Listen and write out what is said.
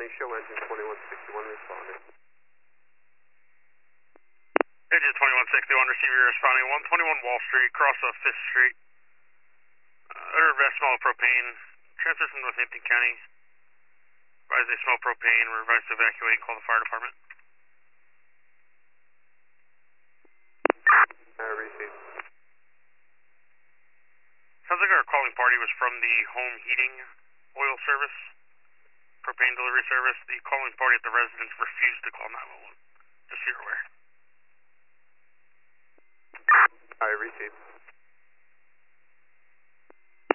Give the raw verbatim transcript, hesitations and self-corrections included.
County, show engine twenty-one sixty-one responding. Engine twenty-one sixty-one, receiver responding, one twenty-one Wall Street, cross of fifth Street. Uh, utter vest smell of propane. Transfer from Northampton County. Advise they smell propane. We're advised to evacuate and call the fire department. I received. Sounds like our calling party was from the home heating oil service, propane delivery service. The calling party at the residence refused to call nine one one. Just so you're aware. I received.